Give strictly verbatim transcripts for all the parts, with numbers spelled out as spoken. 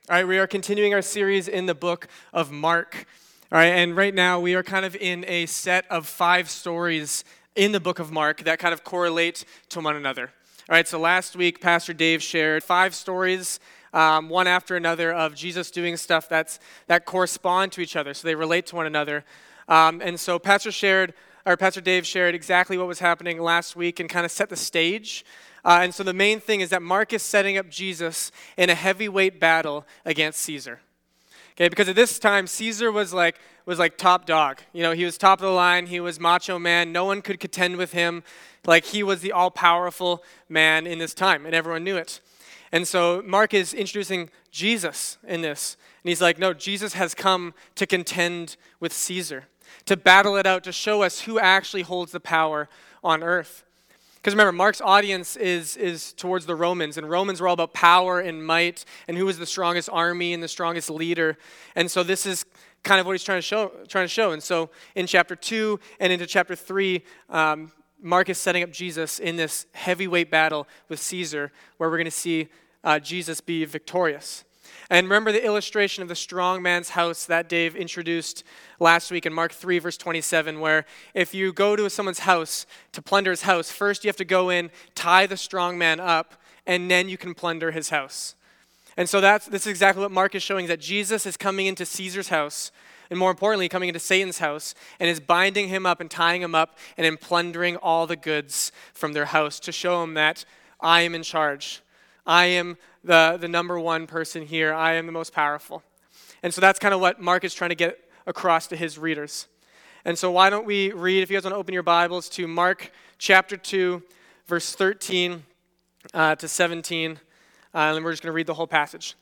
All right, we are continuing our series in the book of Mark. All right, and right now we are kind of in a set of five stories in the book of Mark that kind of correlate to one another. All right, so last week Pastor Dave shared five stories, um, one after another, of Jesus doing stuff that's that correspond to each other, so they relate to one another. Um, and so Pastor shared, or Pastor Dave shared exactly what was happening last week and kind of set the stage. Uh, and so the main thing is that Mark is setting up Jesus in a heavyweight battle against Caesar. Okay, because at this time, Caesar was like was like top dog. You know, he was top of the line. He was macho man. No one could contend with him. Like, he was the all-powerful man in this time, and everyone knew it. And so Mark is introducing Jesus in this. And he's like, no, Jesus has come to contend with Caesar, to battle it out, to show us who actually holds the power on earth. Because remember, Mark's audience is, is towards the Romans, and Romans were all about power and might, and who was the strongest army and the strongest leader. And so this is kind of what he's trying to show. Trying to show. And so in chapter two and into chapter three, um, Mark is setting up Jesus in this heavyweight battle with Caesar, where we're going to see uh, Jesus be victorious. And remember the illustration of the strong man's house that Dave introduced last week in Mark three, verse twenty-seven, where if you go to someone's house to plunder his house, first you have to go in, tie the strong man up, and then you can plunder his house. And so that's this is exactly what Mark is showing, that Jesus is coming into Caesar's house, and more importantly, coming into Satan's house, and is binding him up and tying him up and then plundering all the goods from their house to show him that I am in charge. I am the, the number one person here. I am the most powerful. And so that's kind of what Mark is trying to get across to his readers. And so why don't we read, if you guys want to open your Bibles to Mark chapter two, verse thirteen uh, to seventeen, uh, and we're just going to read the whole passage.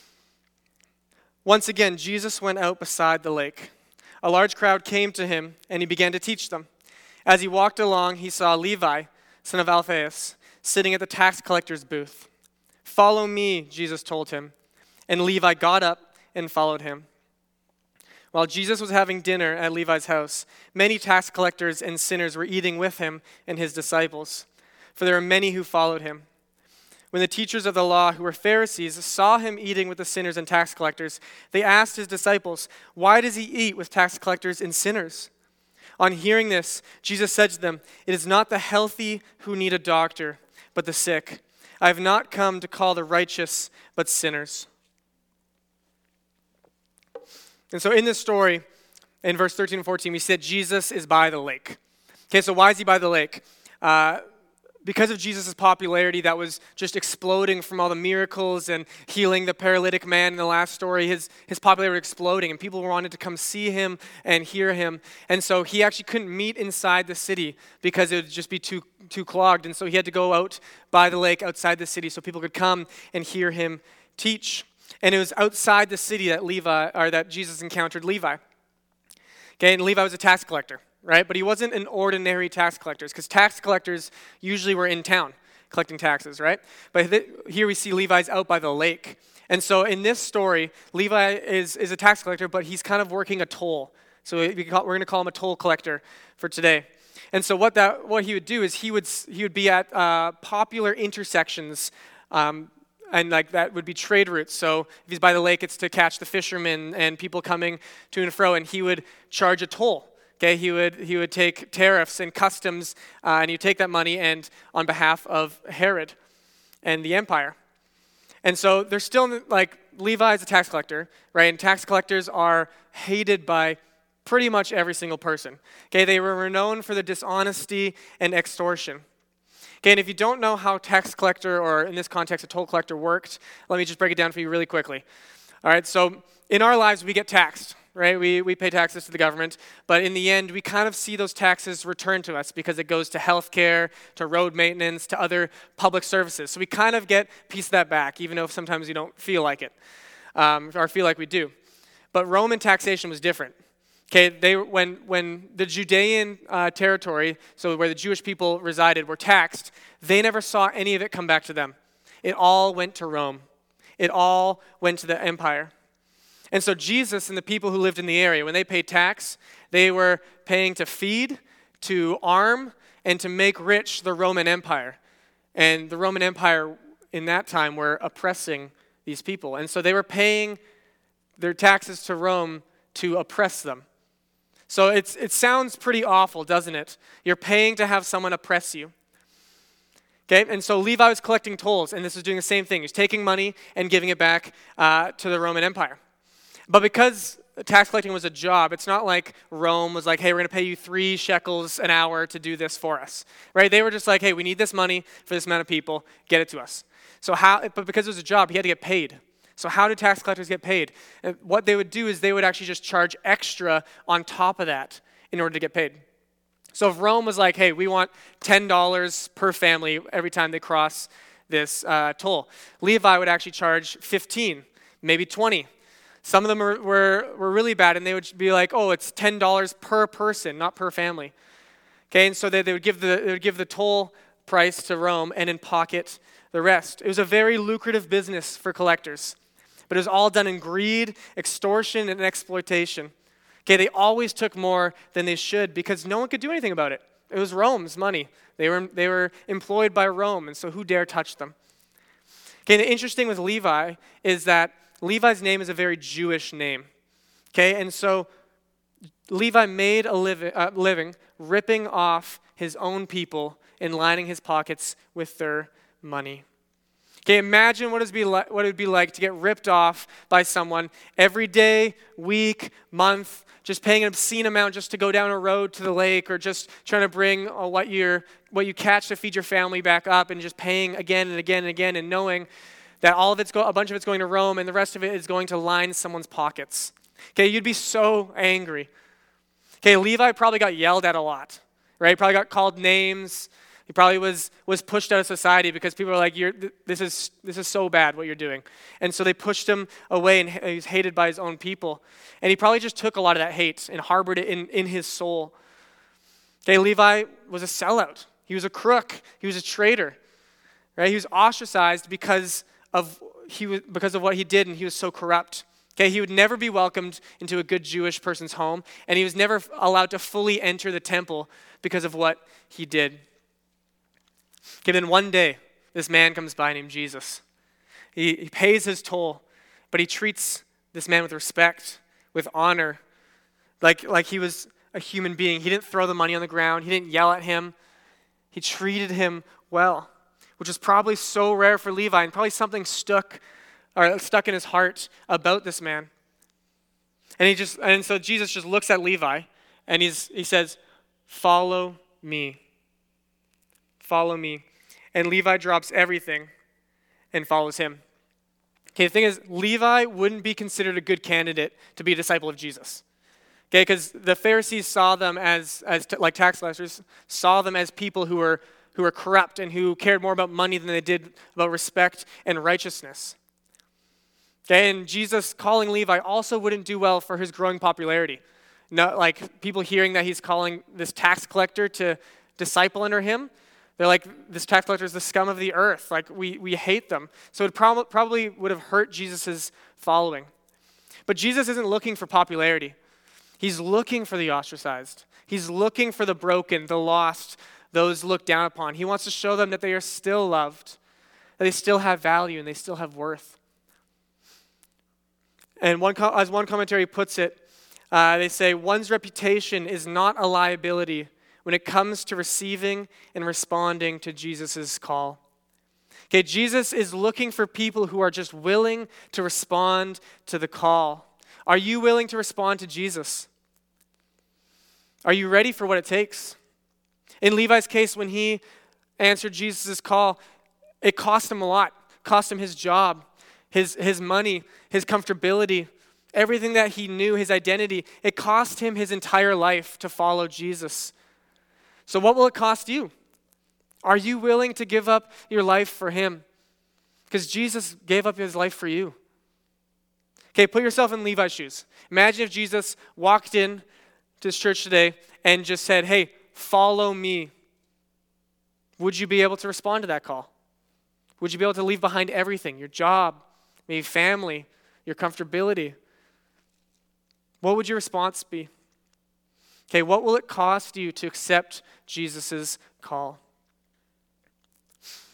Once again, Jesus went out beside the lake. A large crowd came to him, and he began to teach them. As he walked along, he saw Levi, son of Alphaeus, sitting at the tax collector's booth. "Follow me," Jesus told him. And Levi got up and followed him. While Jesus was having dinner at Levi's house, many tax collectors and sinners were eating with him and his disciples, for there were many who followed him. When the teachers of the law, who were Pharisees, saw him eating with the sinners and tax collectors, they asked his disciples, "Why does he eat with tax collectors and sinners?" On hearing this, Jesus said to them, "It is not the healthy who need a doctor, but the sick. I have not come to call the righteous, but sinners." And so in this story, in verse thirteen and fourteen, we said Jesus is by the lake. Okay, so why is he by the lake? Uh, because of Jesus' popularity that was just exploding from all the miracles and healing the paralytic man in the last story, his, his popularity was exploding, and people wanted to come see him and hear him. And so he actually couldn't meet inside the city because it would just be too, too clogged. And so he had to go out by the lake outside the city so people could come and hear him teach. And it was outside the city that Levi, or that Jesus encountered Levi. Okay, and Levi was a tax collector, right? But he wasn't an ordinary tax collector, because tax collectors usually were in town collecting taxes, right? But th- here we see Levi's out by the lake. And so in this story, Levi is, is a tax collector, but he's kind of working a toll. So we call, we're going to call him a toll collector for today. And so what that what he would do is he would he would be at uh, popular intersections, um, and like that would be trade routes. So if he's by the lake, it's to catch the fishermen and people coming to and fro, and he would charge a toll. Okay, he would he would take tariffs and customs, uh, and he would take that money and on behalf of Herod and the empire. And so there's still, like, Levi is a tax collector, right? And tax collectors are hated by pretty much every single person. Okay, they were renowned for their dishonesty and extortion. Okay, and if you don't know how tax collector, or in this context, a toll collector worked, let me just break it down for you really quickly. All right, so in our lives, we get taxed, right? We we pay taxes to the government, but in the end, we kind of see those taxes returned to us because it goes to healthcare, to road maintenance, to other public services. So we kind of get a piece of that back, even though sometimes you don't feel like it, um, or feel like we do. But Roman taxation was different. Okay, they when when the Judean uh, territory, so where the Jewish people resided, were taxed, they never saw any of it come back to them. It all went to Rome. It all went to the empire. And so Jesus and the people who lived in the area, when they paid tax, they were paying to feed, to arm, and to make rich the Roman Empire. And the Roman Empire in that time were oppressing the these people. And so they were paying their taxes to Rome to oppress them. So it's, it sounds pretty awful, doesn't it? You're paying to have someone oppress you. Okay, and so Levi was collecting tolls, and this is doing the same thing. He's taking money and giving it back uh, to the Roman Empire. But because tax collecting was a job, it's not like Rome was like, hey, we're going to pay you three shekels an hour to do this for us, right? They were just like, hey, we need this money for this amount of people, get it to us. So how? But because it was a job, he had to get paid. So how do tax collectors get paid? And what they would do is they would actually just charge extra on top of that in order to get paid. So if Rome was like, hey, we want ten dollars per family every time they cross this uh, toll, Levi would actually charge fifteen, maybe twenty. Some of them were, were, were really bad, and they would be like, oh, it's ten dollars per person, not per family. Okay, and so they, they, would give the, they would give the toll price to Rome and then pocket the rest. It was a very lucrative business for collectors, but it was all done in greed, extortion, and exploitation. Okay, they always took more than they should because no one could do anything about it. It was Rome's money. They were, they were employed by Rome, and so who dare touch them? Okay, the interesting with Levi is that Levi's name is a very Jewish name. Okay, and so Levi made a living, uh, living ripping off his own people and lining his pockets with their money. Okay, imagine what it would be like, what it would be like to get ripped off by someone every day, week, month, just paying an obscene amount just to go down a road to the lake, or just trying to bring uh, what you're what you catch to feed your family back up, and just paying again and again and again, and knowing that all of it's go, a bunch of it's going to Rome, and the rest of it is going to line someone's pockets. Okay, you'd be so angry. Okay, Levi probably got yelled at a lot, right? Probably got called names. He probably was was pushed out of society because people were like, "You're this is this is so bad what you're doing," and so they pushed him away, and he was hated by his own people. And he probably just took a lot of that hate and harbored it in, in his soul. Okay, Levi was a sellout. He was a crook. He was a traitor. Right? He was ostracized because of he was because of what he did, and he was so corrupt. Okay, he would never be welcomed into a good Jewish person's home, and he was never allowed to fully enter the temple because of what he did. Okay, then one day, this man comes by named Jesus. He, he pays his toll, but he treats this man with respect, with honor, like, like he was a human being. He didn't throw the money on the ground. He didn't yell at him. He treated him well, which was probably so rare for Levi, and probably something stuck or stuck in his heart about this man. And he just and so Jesus just looks at Levi, and he's he says, "Follow me. Follow me." And Levi drops everything and follows him. Okay, the thing is, Levi wouldn't be considered a good candidate to be a disciple of Jesus. Okay, because the Pharisees saw them as, as t- like tax collectors, saw them as people who were who were corrupt and who cared more about money than they did about respect and righteousness. Okay, and Jesus calling Levi also wouldn't do well for his growing popularity. No, like people hearing that he's calling this tax collector to disciple under him, they're like, this tax collector is the scum of the earth. Like, we, we hate them. So it prob- probably would have hurt Jesus' following. But Jesus isn't looking for popularity. He's looking for the ostracized. He's looking for the broken, the lost, those looked down upon. He wants to show them that they are still loved, that they still have value, and they still have worth. And one, as one commentary puts it, uh, they say, one's reputation is not a liability when it comes to receiving and responding to Jesus' call. Okay, Jesus is looking for people who are just willing to respond to the call. Are you willing to respond to Jesus? Are you ready for what it takes? In Levi's case, when he answered Jesus' call, it cost him a lot. It cost him his job, his, his money, his comfortability, everything that he knew, his identity. It cost him his entire life to follow Jesus. So what will it cost you? Are you willing to give up your life for him? Because Jesus gave up his life for you. Okay, put yourself in Levi's shoes. Imagine if Jesus walked in to this church today and just said, hey, follow me. Would you be able to respond to that call? Would you be able to leave behind everything, your job, maybe family, your comfortability? What would your response be? Okay, what will it cost you to accept Jesus' call?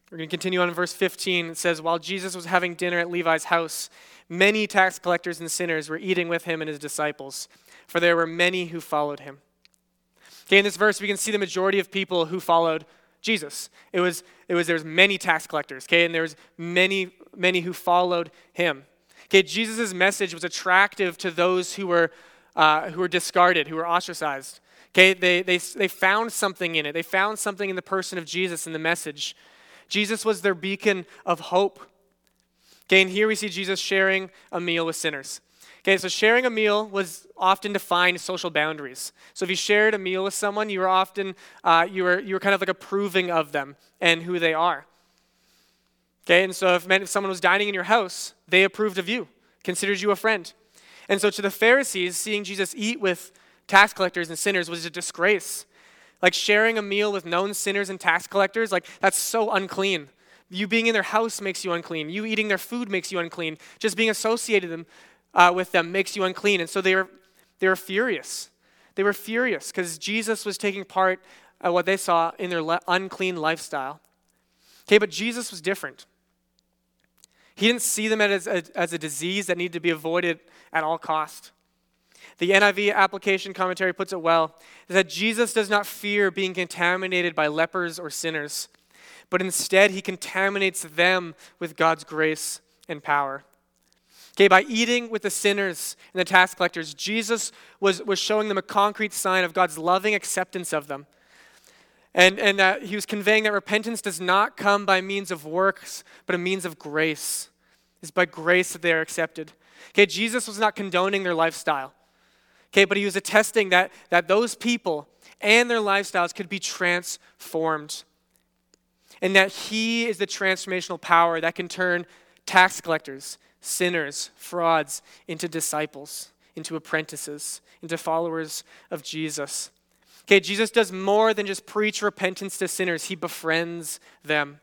We're going to continue on in verse fifteen. It says, while Jesus was having dinner at Levi's house, many tax collectors and sinners were eating with him and his disciples, for there were many who followed him. Okay, in this verse, we can see the majority of people who followed Jesus. It was, it was, there was many tax collectors, okay, and there was many, many who followed him. Okay, Jesus' message was attractive to those who were, uh, who were discarded, who were ostracized. Okay, they, they, they found something in it. They found something in the person of Jesus in the message. Jesus was their beacon of hope. Okay, and here we see Jesus sharing a meal with sinners. Okay, so sharing a meal was often defined social boundaries. So if you shared a meal with someone, you were often, uh, you were you were kind of like approving of them and who they are. Okay, and so if, if someone was dining in your house, they approved of you, considered you a friend. And so to the Pharisees, seeing Jesus eat with tax collectors and sinners was a disgrace. Like sharing a meal with known sinners and tax collectors, like that's so unclean. You being in their house makes you unclean. You eating their food makes you unclean. Just being associated them, uh, with them makes you unclean. And so they were, they were furious. They were furious because Jesus was taking part of what they saw in their le- unclean lifestyle. Okay, but Jesus was different. He didn't see them as a, as a disease that needed to be avoided at all cost. The N I V application commentary puts it well, is that Jesus does not fear being contaminated by lepers or sinners, but instead he contaminates them with God's grace and power. Okay, by eating with the sinners and the tax collectors, Jesus was, was showing them a concrete sign of God's loving acceptance of them. And, and that he was conveying that repentance does not come by means of works, but a means of grace. It's by grace that they are accepted. Okay, Jesus was not condoning their lifestyle. Okay, but he was attesting that, that those people and their lifestyles could be transformed. And that he is the transformational power that can turn tax collectors, sinners, frauds into disciples, into apprentices, into followers of Jesus. Okay, Jesus does more than just preach repentance to sinners. He befriends them.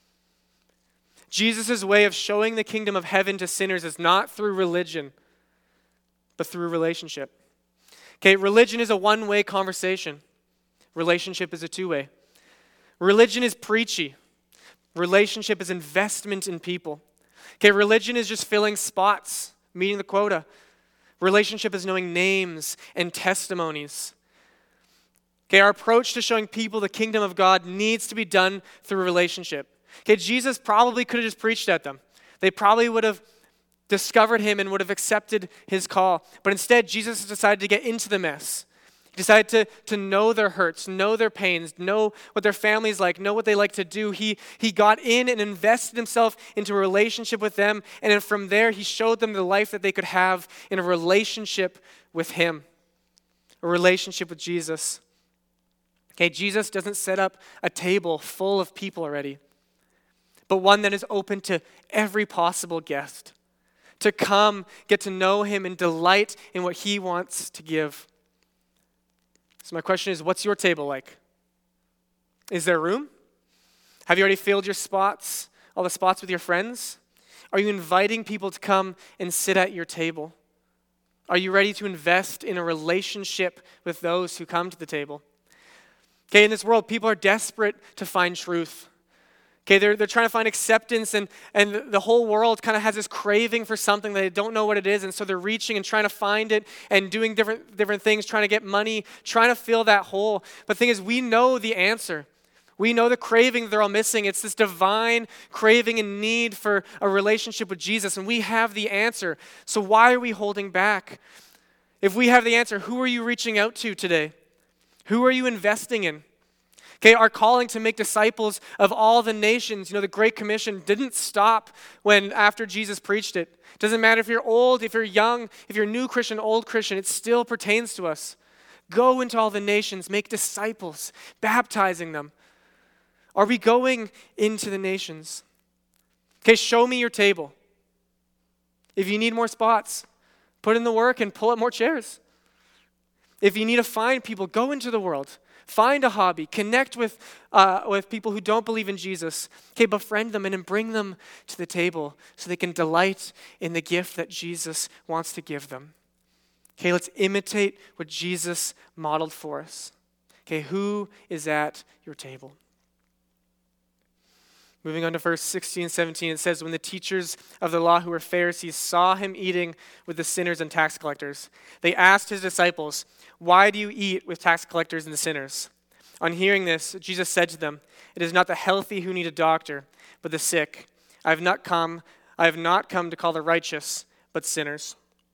Jesus' way of showing the kingdom of heaven to sinners is not through religion, but through relationship. Okay, religion is a one-way conversation. Relationship is a two-way. Religion is preachy. Relationship is investment in people. Okay, religion is just filling spots, meeting the quota. Relationship is knowing names and testimonies. Okay, our approach to showing people the kingdom of God needs to be done through relationship. Okay, Jesus probably could have just preached at them. They probably would have discovered him and would have accepted his call. But instead, Jesus decided to get into the mess. He decided to, to know their hurts, know their pains, know what their family's like, know what they like to do. He, he got in and invested himself into a relationship with them. And then from there, he showed them the life that they could have in a relationship with him, a relationship with Jesus. Okay, Jesus doesn't set up a table full of people already, but one that is open to every possible guest to come, get to know him, and delight in what he wants to give. So my question is, what's your table like? Is there room? Have you already filled your spots, all the spots with your friends? Are you inviting people to come and sit at your table? Are you ready to invest in a relationship with those who come to the table? Okay, in this world, people are desperate to find truth. Okay, they're, they're trying to find acceptance, and, and the whole world kind of has this craving for something that they don't know what it is, and so they're reaching and trying to find it and doing different, different things, trying to get money, trying to fill that hole. But the thing is, we know the answer. We know the craving they're all missing. It's this divine craving and need for a relationship with Jesus, and we have the answer. So why are we holding back? If we have the answer, who are you reaching out to today? Who are you investing in? Okay, our calling to make disciples of all the nations, you know, the Great Commission didn't stop when after Jesus preached it. It doesn't matter if you're old, if you're young, if you're new Christian, old Christian, it still pertains to us. Go into all the nations, make disciples, baptizing them. Are we going into the nations? Okay, show me your table. If you need more spots, put in the work and pull up more chairs. If you need to find people, go into the world. Find a hobby. Connect with, uh, with people who don't believe in Jesus. Okay, befriend them and then bring them to the table so they can delight in the gift that Jesus wants to give them. Okay, let's imitate what Jesus modeled for us. Okay, who is at your table? Moving on to verse sixteen and seventeen, it says, when the teachers of the law who were Pharisees saw him eating with the sinners and tax collectors, they asked his disciples, why do you eat with tax collectors and sinners? On hearing this, Jesus said to them, it is not the healthy who need a doctor, but the sick. I have not come, I have not come to call the righteous, but sinners.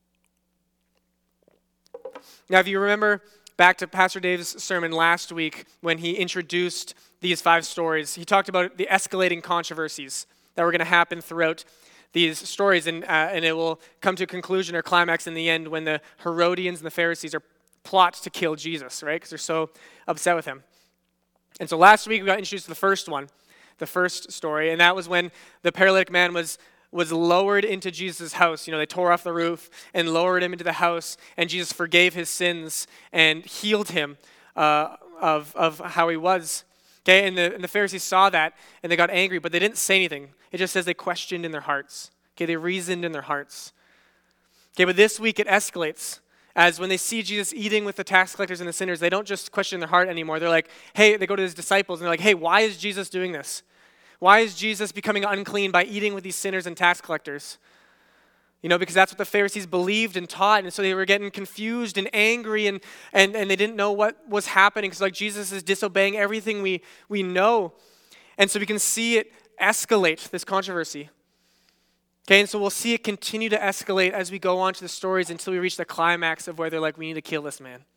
Now, if you remember back to Pastor Dave's sermon last week when he introduced these five stories, he talked about the escalating controversies that were going to happen throughout these stories, and, uh, and it will come to a conclusion or climax in the end when the Herodians and the Pharisees are plot to kill Jesus, right? Because they're so upset with him. And so last week we got introduced to the first one, the first story, and that was when the paralytic man was was lowered into Jesus' house. You know, they tore off the roof and lowered him into the house, and Jesus forgave his sins and healed him uh, of, of how he was. Okay, and the, and the Pharisees saw that, and they got angry, but they didn't say anything. It just says they questioned in their hearts. Okay, they reasoned in their hearts. Okay, but this week it escalates. As when they see Jesus eating with the tax collectors and the sinners, they don't just question in their heart anymore. They're like, hey, they go to his disciples, and they're like, hey, why is Jesus doing this? Why is Jesus becoming unclean by eating with these sinners and tax collectors? You know, because that's what the Pharisees believed and taught, and so they were getting confused and angry, and and, and they didn't know what was happening, because like Jesus is disobeying everything we, we know. And so we can see it escalate, this controversy. Okay, and so we'll see it continue to escalate as we go on to the stories until we reach the climax of where they're like, we need to kill this man.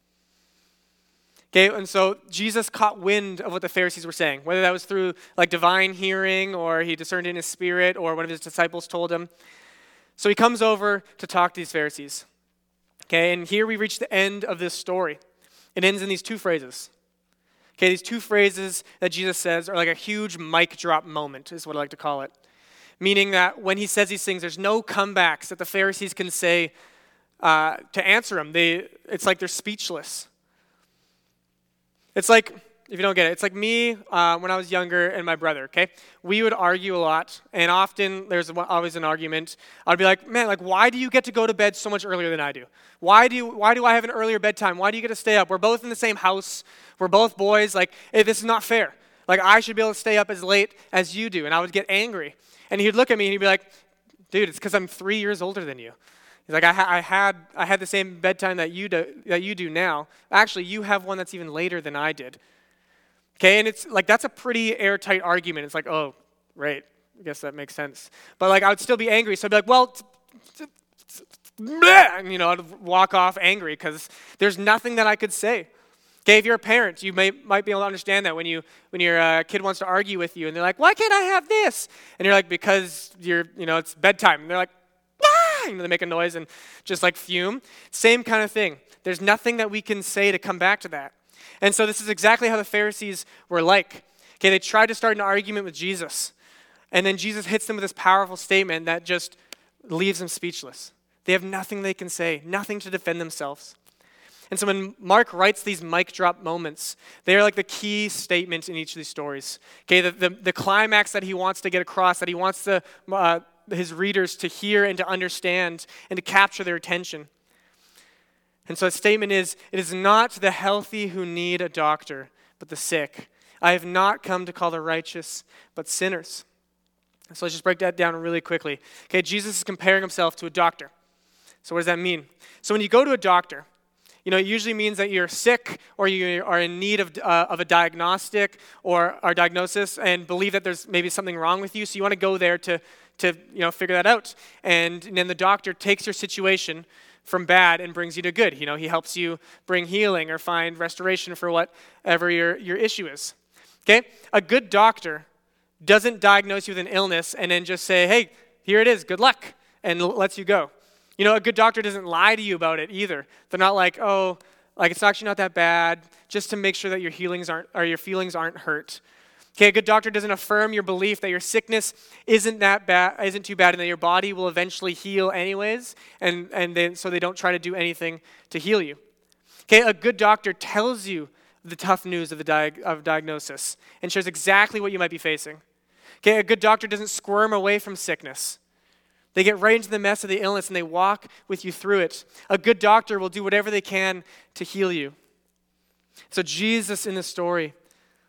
Okay, and so Jesus caught wind of what the Pharisees were saying, whether that was through like divine hearing, or he discerned in his spirit, or one of his disciples told him. So he comes over to talk to these Pharisees. Okay, and here we reach the end of this story. It ends in these two phrases. Okay, these two phrases that Jesus says are like a huge mic drop moment, is what I like to call it. Meaning that when he says these things, there's no comebacks that the Pharisees can say uh, to answer him. They, it's like they're speechless. It's like, if you don't get it, it's like me uh, when I was younger and my brother, okay? We would argue a lot, and often there's always an argument. I'd be like, man, like, why do you get to go to bed so much earlier than I do? Why do you, why do I have an earlier bedtime? Why do you get to stay up? We're both in the same house. We're both boys. Like, hey, this is not fair. Like, I should be able to stay up as late as you do. And I would get angry. And he'd look at me and he'd be like, dude, it's because I'm three years older than you. He's like, I, ha- I had I had the same bedtime that you do that you do now. Actually, you have one that's even later than I did. Okay, and it's like that's a pretty airtight argument. It's like, oh, right, I guess that makes sense. But like, I would still be angry, so I'd be like, well, t- t- t- bleh, and you know, I'd walk off angry because there's nothing that I could say. Okay, if you're a parent, you may might be able to understand that when you when your uh, kid wants to argue with you, and they're like, why can't I have this? And you're like, because you're you know it's bedtime. And they're like, you know, they make a noise and just like fume. Same kind of thing. There's nothing that we can say to come back to that. And so this is exactly how the Pharisees were like. Okay, they tried to start an argument with Jesus. And then Jesus hits them with this powerful statement that just leaves them speechless. They have nothing they can say, nothing to defend themselves. And so when Mark writes these mic drop moments, they are like the key statement in each of these stories. Okay, the, the, the climax that he wants to get across, that he wants to... Uh, his readers to hear and to understand and to capture their attention. And so the statement is, it is not the healthy who need a doctor, but the sick. I have not come to call the righteous, but sinners. So let's just break that down really quickly. Okay, Jesus is comparing himself to a doctor. So what does that mean? So when you go to a doctor, you know, it usually means that you're sick or you are in need of, uh, of a diagnostic or a diagnosis and believe that there's maybe something wrong with you. So you want to go there to to you know figure that out, and, and then the doctor takes your situation from bad and brings you to good. You know, he helps you bring healing or find restoration for whatever your your issue is. Okay, a good doctor doesn't diagnose you with an illness and then just say, hey, here it is, good luck, and lets you go. You know, a good doctor doesn't lie to you about it either. They're not like, oh, like it's actually not that bad, just to make sure that your healings aren't or your feelings aren't hurt. Okay, a good doctor doesn't affirm your belief that your sickness isn't that bad, isn't too bad, and that your body will eventually heal anyways, and, and then, so they don't try to do anything to heal you. Okay, a good doctor tells you the tough news of the diag- of diagnosis and shares exactly what you might be facing. Okay, a good doctor doesn't squirm away from sickness. They get right into the mess of the illness and they walk with you through it. A good doctor will do whatever they can to heal you. So Jesus in the story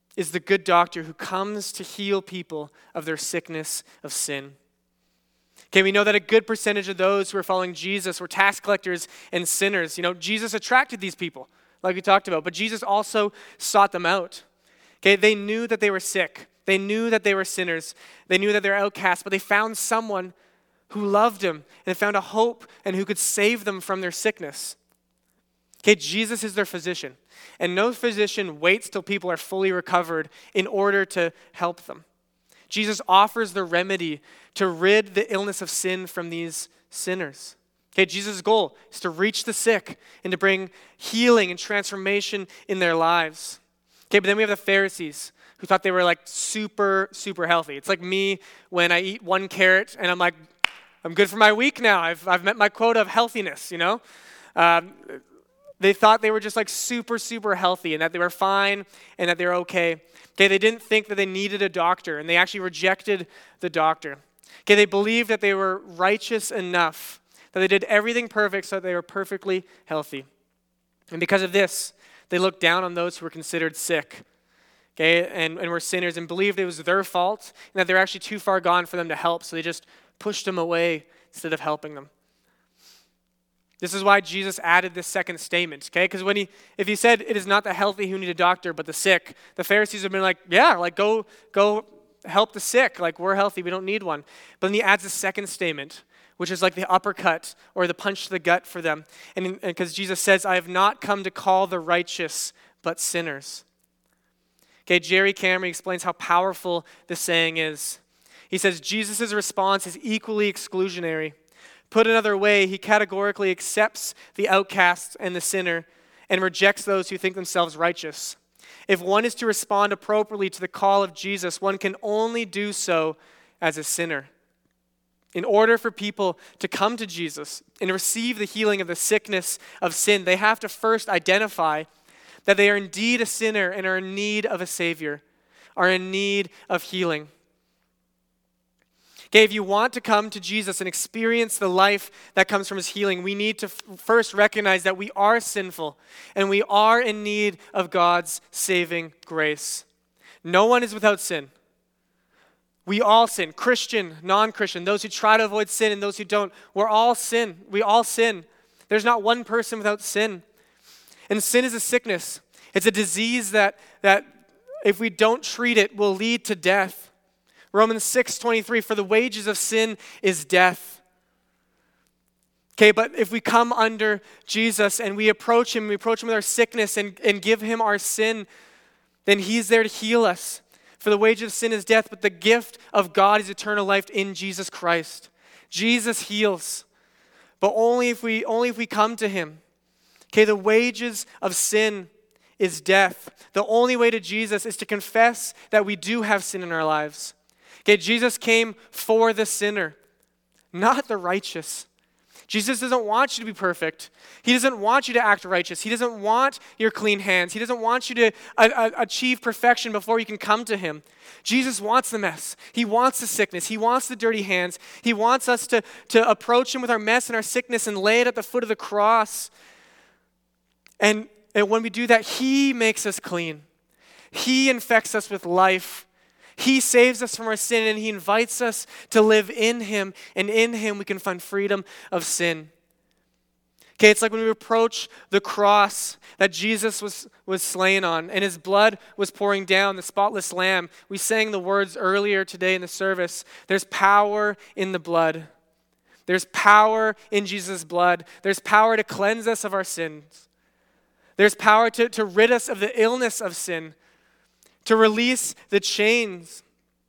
is the good doctor who comes to heal people of their sickness of sin. Okay, we know that a good percentage of those who are following Jesus were tax collectors and sinners. You know, Jesus attracted these people, like we talked about, but Jesus also sought them out. Okay, they knew that they were sick. They knew that they were sinners. They knew that they were outcasts, but they found someone who loved them and found a hope and who could save them from their sickness. Okay, Jesus is their physician, and no physician waits till people are fully recovered in order to help them. Jesus offers the remedy to rid the illness of sin from these sinners. Okay, Jesus' goal is to reach the sick and to bring healing and transformation in their lives. Okay, but then we have the Pharisees who thought they were like super, super healthy. It's like me when I eat one carrot and I'm like, I'm good for my week now. I've, I've met my quota of healthiness, you know? Um, they thought they were just like super, super healthy and that they were fine and that they were okay. Okay, they didn't think that they needed a doctor, and they actually rejected the doctor. Okay, they believed that they were righteous enough, that they did everything perfect so that they were perfectly healthy. And because of this, they looked down on those who were considered sick, okay, and, and were sinners, and believed it was their fault and that they were actually too far gone for them to help, so they just pushed them away instead of helping them. This is why Jesus added this second statement, okay? Because when he, if he said it is not the healthy who need a doctor, but the sick, the Pharisees have been like, yeah, like go, go help the sick. Like we're healthy, we don't need one. But then he adds a second statement, which is like the uppercut or the punch to the gut for them. And because Jesus says, I have not come to call the righteous, but sinners. Okay, Jerry Camry explains how powerful this saying is. He says, Jesus' response is equally exclusionary. Put another way, he categorically accepts the outcast and the sinner and rejects those who think themselves righteous. If one is to respond appropriately to the call of Jesus, one can only do so as a sinner. In order for people to come to Jesus and receive the healing of the sickness of sin, they have to first identify that they are indeed a sinner and are in need of a Savior, are in need of healing. Okay, if you want to come to Jesus and experience the life that comes from his healing, we need to f- first recognize that we are sinful and we are in need of God's saving grace. No one is without sin. We all sin, Christian, non-Christian, those who try to avoid sin and those who don't. We're all sin. We all sin. There's not one person without sin. And sin is a sickness. It's a disease that, that if we don't treat it will lead to death. Romans six twenty-three, for the wages of sin is death. Okay, but if we come under Jesus and we approach him, we approach him with our sickness and, and give him our sin, then he's there to heal us. For the wage of sin is death, but the gift of God is eternal life in Jesus Christ. Jesus heals, but only if we only if we come to him. Okay, the wages of sin is death. The only way to Jesus is to confess that we do have sin in our lives. Okay, Jesus came for the sinner, not the righteous. Jesus doesn't want you to be perfect. He doesn't want you to act righteous. He doesn't want your clean hands. He doesn't want you to a- a- achieve perfection before you can come to him. Jesus wants the mess. He wants the sickness. He wants the dirty hands. He wants us to, to approach him with our mess and our sickness and lay it at the foot of the cross. And, and when we do that, he makes us clean. He infects us with life. He saves us from our sin, and he invites us to live in him, and in him we can find freedom of sin. Okay, it's like when we approach the cross that Jesus was, was slain on, and his blood was pouring down, the spotless lamb. We sang the words earlier today in the service. There's power in the blood. There's power in Jesus' blood. There's power to cleanse us of our sins. There's power to, to rid us of the illness of sin, to release the chains.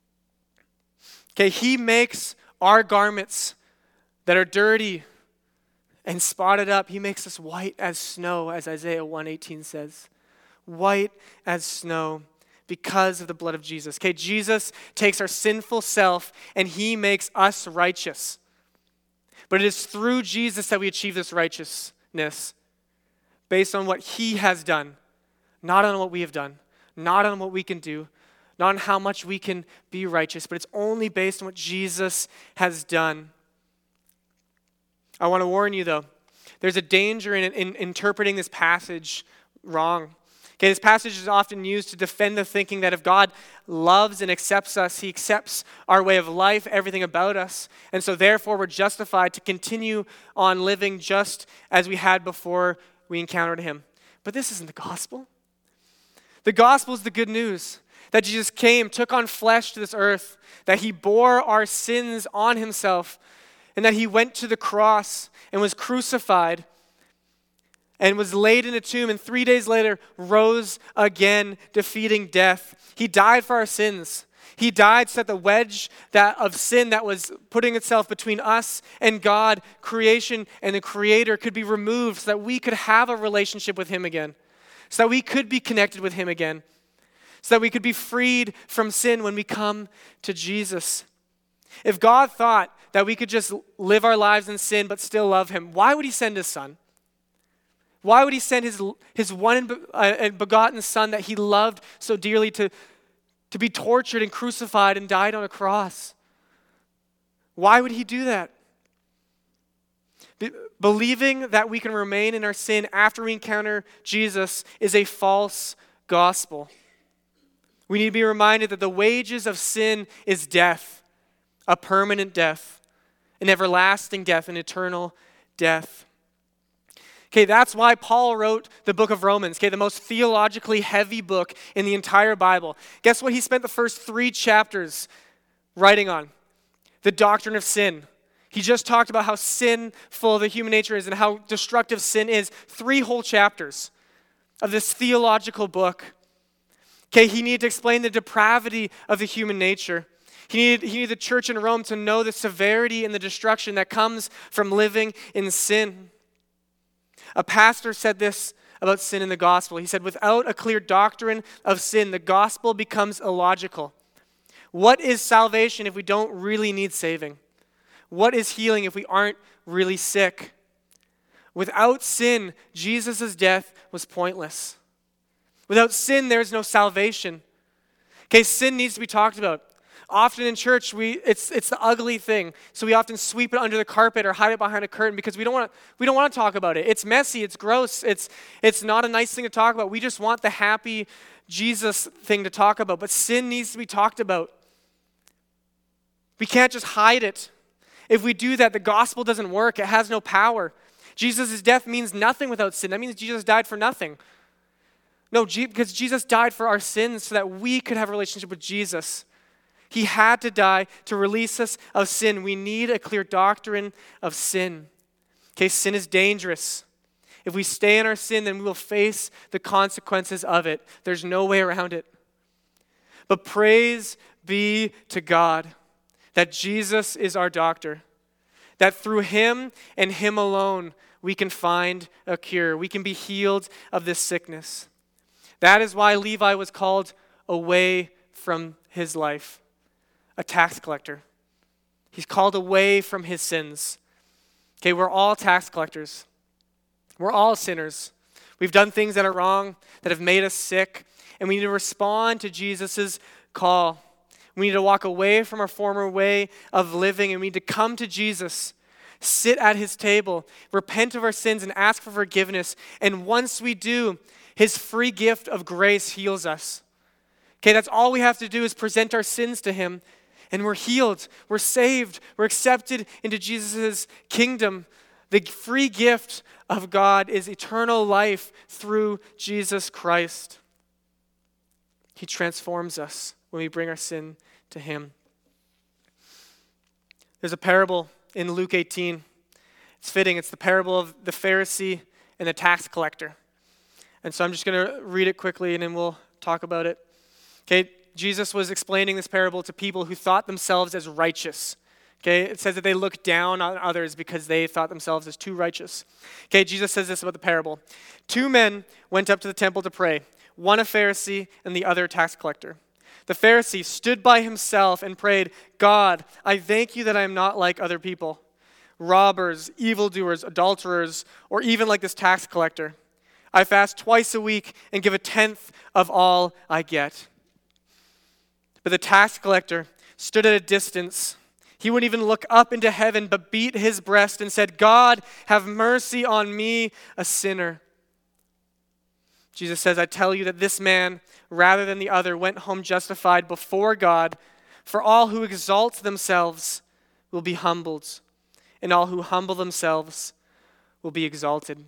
Okay, he makes our garments that are dirty and spotted up, he makes us white as snow, as Isaiah one eighteen says. White as snow because of the blood of Jesus. Okay, Jesus takes our sinful self and he makes us righteous. But it is through Jesus that we achieve this righteousness based on what he has done, not on what we have done. Not on what we can do, not on how much we can be righteous, but it's only based on what Jesus has done. I want to warn you, though, there's a danger in, in interpreting this passage wrong. Okay, this passage is often used to defend the thinking that if God loves and accepts us, he accepts our way of life, everything about us, and so therefore we're justified to continue on living just as we had before we encountered him. But this isn't the gospel. The gospel is the good news that Jesus came, took on flesh to this earth, that he bore our sins on himself, and that he went to the cross and was crucified and was laid in a tomb, and three days later rose again, defeating death. He died for our sins. He died so that the wedge that of sin that was putting itself between us and God, creation and the Creator, could be removed so that we could have a relationship with him again, so that we could be connected with him again, so that we could be freed from sin when we come to Jesus. If God thought that we could just live our lives in sin but still love him, why would he send his son? Why would he send his, his one and begotten son that he loved so dearly to, to be tortured and crucified and died on a cross? Why would he do that? Be, believing that we can remain in our sin after we encounter Jesus is a false gospel. We need to be reminded that the wages of sin is death, a permanent death, an everlasting death, an eternal death. Okay, that's why Paul wrote the book of Romans, okay, the most theologically heavy book in the entire Bible. Guess what he spent the first three chapters writing on? The doctrine of sin. He just talked about how sinful the human nature is and how destructive sin is. Three whole chapters of this theological book. Okay, he needed to explain the depravity of the human nature. He needed, he needed the church in Rome to know the severity and the destruction that comes from living in sin. A pastor said this about sin in the gospel. He said, without a clear doctrine of sin, the gospel becomes illogical. What is salvation if we don't really need saving? What is healing if we aren't really sick? Without sin, Jesus' death was pointless. Without sin, there is no salvation. Okay, sin needs to be talked about. Often in church, we it's it's the ugly thing. So we often sweep it under the carpet or hide it behind a curtain because we don't want to we don't want to talk about it. It's messy, it's gross, it's it's not a nice thing to talk about. We just want the happy Jesus thing to talk about. But sin needs to be talked about. We can't just hide it. If we do that, the gospel doesn't work. It has no power. Jesus' death means nothing without sin. That means Jesus died for nothing. No, because Jesus died for our sins so that we could have a relationship with Jesus. He had to die to release us of sin. We need a clear doctrine of sin. Okay, sin is dangerous. If we stay in our sin, then we will face the consequences of it. There's no way around it. But praise be to God that Jesus is our doctor, that through him and him alone we can find a cure. We can be healed of this sickness. That is why Levi was called away from his life. A tax collector. He's called away from his sins. Okay, we're all tax collectors. We're all sinners. We've done things that are wrong, that have made us sick, and we need to respond to Jesus' call. We need to walk away from our former way of living, and we need to come to Jesus, sit at his table, repent of our sins, and ask for forgiveness. And once we do, his free gift of grace heals us. Okay, that's all we have to do is present our sins to him, and we're healed, we're saved, we're accepted into Jesus' kingdom. The free gift of God is eternal life through Jesus Christ. He transforms us when we bring our sin to him. There's a parable in Luke eighteen. It's fitting. It's the parable of the Pharisee and the tax collector. And so I'm just going to read it quickly and then we'll talk about it. Okay, Jesus was explaining this parable to people who thought themselves as righteous. Okay, it says that they looked down on others because they thought themselves as too righteous. Okay, Jesus says this about the parable. Two men went up to the temple to pray, one a Pharisee and the other a tax collector. The Pharisee stood by himself and prayed, God, I thank you that I am not like other people, robbers, evildoers, adulterers, or even like this tax collector. I fast twice a week and give a tenth of all I get. But the tax collector stood at a distance. He wouldn't even look up into heaven, but beat his breast and said, God, have mercy on me, a sinner. Jesus says, I tell you that this man, rather than the other, went home justified before God. For all who exalt themselves will be humbled, and all who humble themselves will be exalted.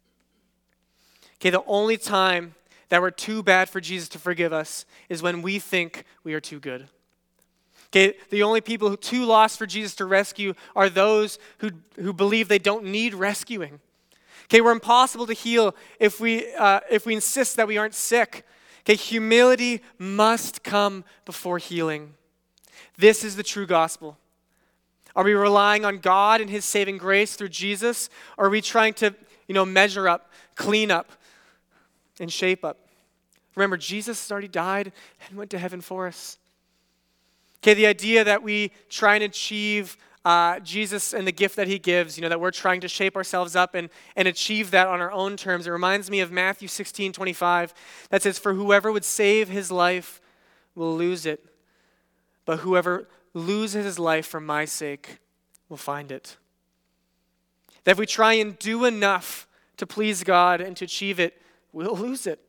Okay, the only time that we're too bad for Jesus to forgive us is when we think we are too good. Okay, the only people who too lost for Jesus to rescue are those who, who believe they don't need rescuing. Okay, we're impossible to heal if we uh, if we insist that we aren't sick. Okay, humility must come before healing. This is the true gospel. Are we relying on God and his saving grace through Jesus? Or are we trying to, you know, measure up, clean up, and shape up? Remember, Jesus has already died and went to heaven for us. Okay, the idea that we try and achieve uh, Jesus and the gift that he gives, you know, that we're trying to shape ourselves up and, and achieve that on our own terms. It reminds me of Matthew sixteen twenty-five that says, for whoever would save his life will lose it, but whoever loses his life for my sake will find it. That if we try and do enough to please God and to achieve it, we'll lose it.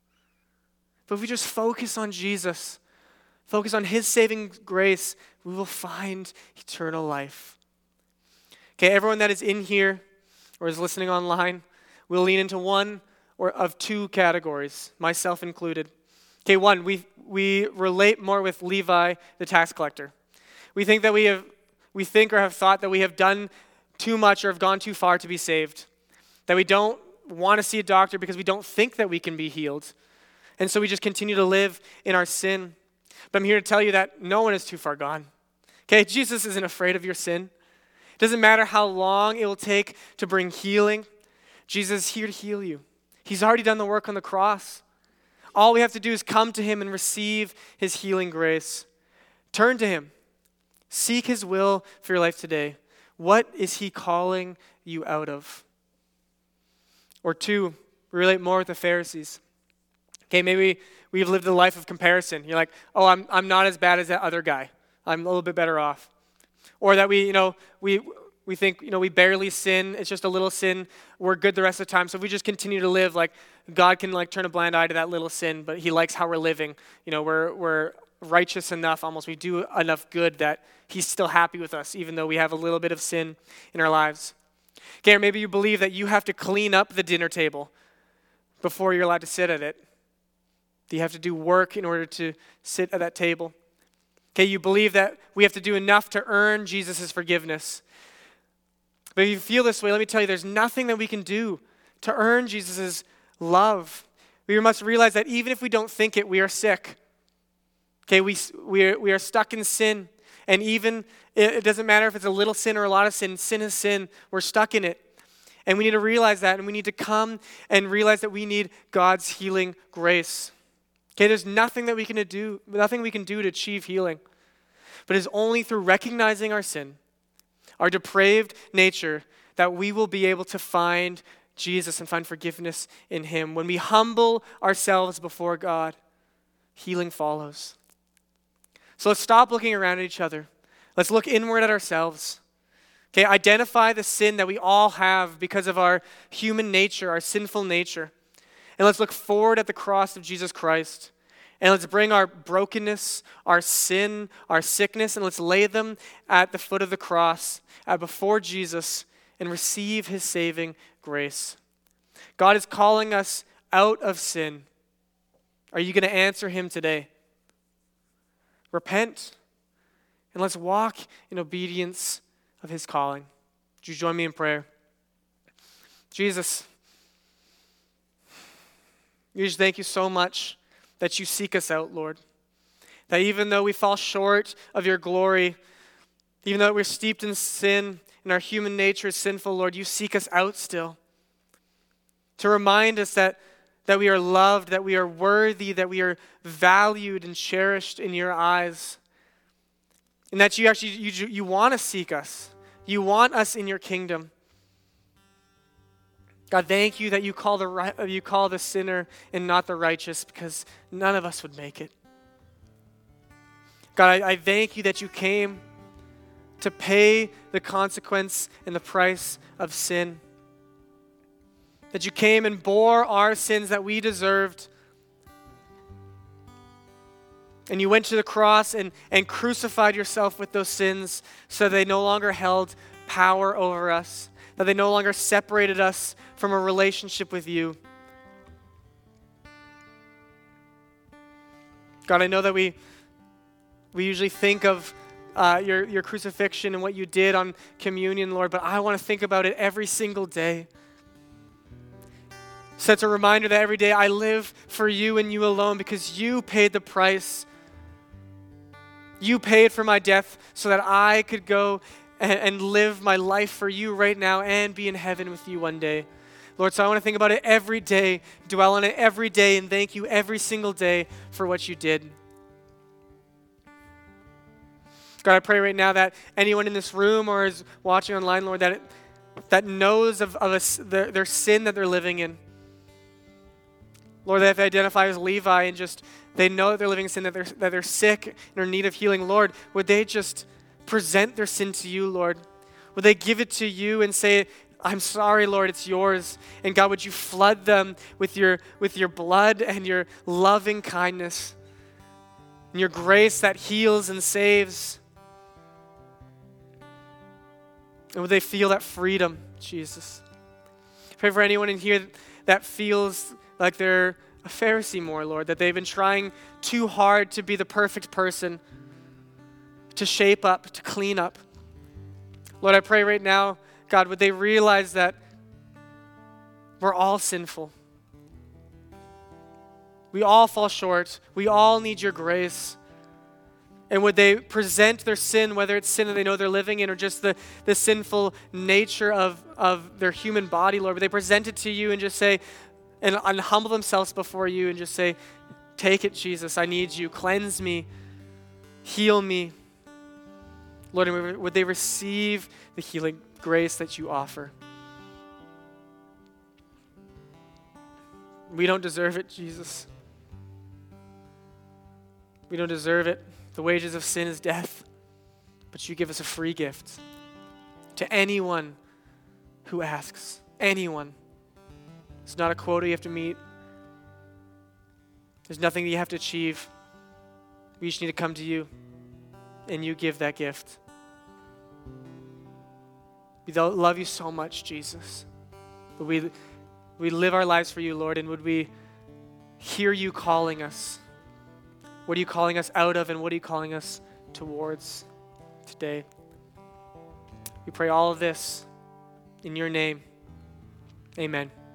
But if we just focus on Jesus, focus on his saving grace, we will find eternal life. Okay, everyone that is in here or is listening online will lean into one or of two categories, myself included. Okay, one, we we relate more with Levi, the tax collector. We think that we have we think or have thought that we have done too much or have gone too far to be saved. That we don't want to see a doctor because we don't think that we can be healed. And so we just continue to live in our sin. But I'm here to tell you that no one is too far gone. Okay, Jesus isn't afraid of your sin. It doesn't matter how long it will take to bring healing. Jesus is here to heal you. He's already done the work on the cross. All we have to do is come to him and receive his healing grace. Turn to him. Seek his will for your life today. What is he calling you out of? Or two, relate more with the Pharisees. Okay, maybe we've lived a life of comparison. You're like, oh, I'm I'm not as bad as that other guy. I'm a little bit better off. Or that we, you know, we we think, you know, we barely sin. It's just a little sin. We're good the rest of the time. So if we just continue to live, like God can like turn a blind eye to that little sin, but he likes how we're living. You know, we're we're righteous enough, almost we do enough good that he's still happy with us, even though we have a little bit of sin in our lives. Okay, or maybe you believe that you have to clean up the dinner table before you're allowed to sit at it. Do you have to do work in order to sit at that table? Okay, you believe that we have to do enough to earn Jesus' forgiveness. But if you feel this way, let me tell you, there's nothing that we can do to earn Jesus' love. We must realize that even if we don't think it, we are sick. Okay, we, we, are, we are stuck in sin. And even, it, it doesn't matter if it's a little sin or a lot of sin, sin is sin. We're stuck in it. And we need to realize that, and we need to come and realize that we need God's healing grace. Okay, there's nothing that we can do, nothing we can do to achieve healing. But it's only through recognizing our sin, our depraved nature, that we will be able to find Jesus and find forgiveness in him. When we humble ourselves before God, healing follows. So let's stop looking around at each other. Let's look inward at ourselves. Okay, identify the sin that we all have because of our human nature, our sinful nature. And let's look forward at the cross of Jesus Christ. And let's bring our brokenness, our sin, our sickness, and let's lay them at the foot of the cross, uh, before Jesus, and receive his saving grace. God is calling us out of sin. Are you going to answer him today? Repent, and let's walk in obedience of his calling. Would you join me in prayer? Jesus, we just thank you so much that you seek us out, Lord. That even though we fall short of your glory, even though we're steeped in sin and our human nature is sinful, Lord, you seek us out still. To remind us that, that we are loved, that we are worthy, that we are valued and cherished in your eyes. And that you actually, you, you want to seek us. You want us in your kingdom. God, thank you that you call the right, you call the sinner and not the righteous, because none of us would make it. God, I, I thank you that you came to pay the consequence and the price of sin. that you came and bore our sins that we deserved. And you went to the cross and, and crucified yourself with those sins so they no longer held power over us, that they no longer separated us from a relationship with you. God, I know that we we usually think of uh, your, your crucifixion and what you did on communion, Lord, but I want to think about it every single day. So it's a reminder that every day I live for you and you alone because you paid the price. You paid for my death so that I could go and, and live my life for you right now and be in heaven with you one day. Lord, so I want to think about it every day, dwell on it every day, and thank you every single day for what you did. God, I pray right now that anyone in this room or is watching online, Lord, that it, that knows of, of a, their, their sin that they're living in. Lord, that if they identify as Levi and just they know that they're living in sin, that they're, that they're sick and are in need of healing, Lord, would they just present their sin to you, Lord? Would they give it to you and say, I'm sorry, Lord, it's yours. And God, would you flood them with your, with your blood and your loving kindness and your grace that heals and saves. And would they feel that freedom, Jesus? Pray for anyone in here that feels like they're a Pharisee more, Lord, that they've been trying too hard to be the perfect person, to shape up, to clean up. Lord, I pray right now, God, would they realize that we're all sinful. We all fall short. We all need your grace. And would they present their sin, whether it's sin that they know they're living in or just the, the sinful nature of, of their human body, Lord, would they present it to you and just say, and, and humble themselves before you and just say, take it, Jesus, I need you. Cleanse me. Heal me. Lord, and would they receive the healing grace that you offer? We don't deserve it, Jesus. We don't deserve it. The wages of sin is death, but you give us a free gift to anyone who asks. Anyone. It's not a quota you have to meet. There's nothing that you have to achieve. We just need to come to you, and you give that gift. We love you so much, Jesus. Would we, we live our lives for you, Lord, and would we hear you calling us? What are you calling us out of, and what are you calling us towards today? We pray all of this in your name. Amen.